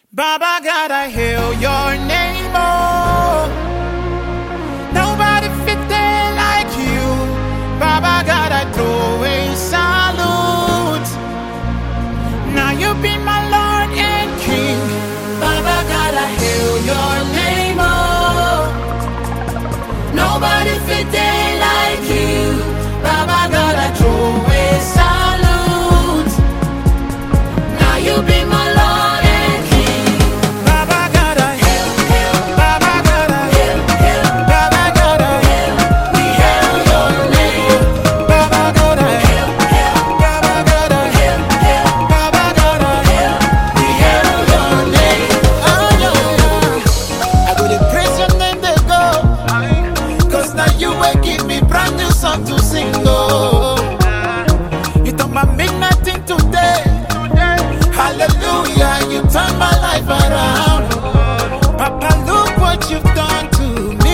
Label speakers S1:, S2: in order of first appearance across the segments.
S1: Baba God, I hail your name, oh. Nobody fit there like you. Baba God, I throw a salute. Now you be my Lord and King. Baba God, I hail your name, oh. Nobody fit there like you. Baba God, I throw a salute. Now you be my Lord and King. Baba God, I hail, hail. Baba God, I hail, hail. Baba God, I hail. We hail your name. Baba God, I hail, hail. Baba God, I hail, hail. Baba God, I hail. We hail your name. Oh yeah. I go to praise your name, they go. 'Cause now you will give me brand new song to sing. Oh, you talk about midnight in today. Hallelujah, you turn my life around. Papa, look what you've done to me.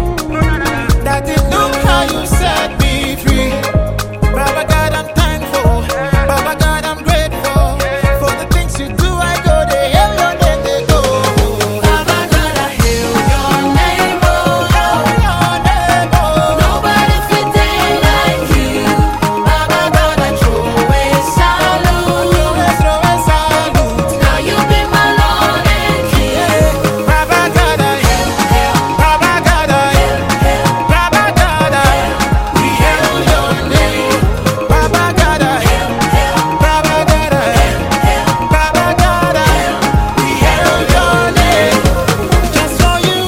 S1: Daddy, look how you set me free. Baba God, I'm thankful. Baba God, I'm grateful for the things you do. I go to hail your name, they go. Baba God, I hail your name, oh. Your name, oh. Nobody fit there like you. Baba God, I throw a salute. Throw a salute. Now you be my Lord and King. Baba God, I hail, hail. Baba God, I hail, hail. Baba God, I hail. We hail your name. Baba God, I hail, hail. Baba God, I hail, hail. Baba God, I hail. We hail your name. Just for you,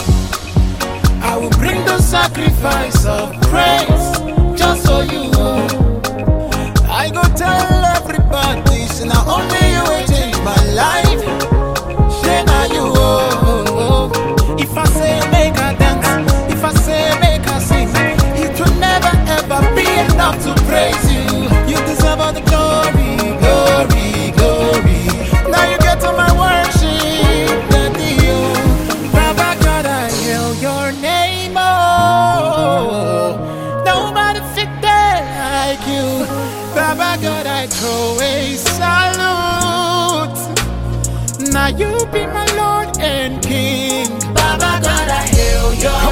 S1: I will bring the sacrifice of praise. Just for you, I go tell everybody, say now only you will change my life. Say now you, oh. If I say make a dance, if I say make a sing, it will never ever be enough to praise you. You deserve all the glory, glory, glory. Now you get to my worship, Daddy, oh. Baba God, I hail your name, oh. Nobody fit there like you. Baba God, I throw a salute. Now you be my Lord and King. Baba God, I hail your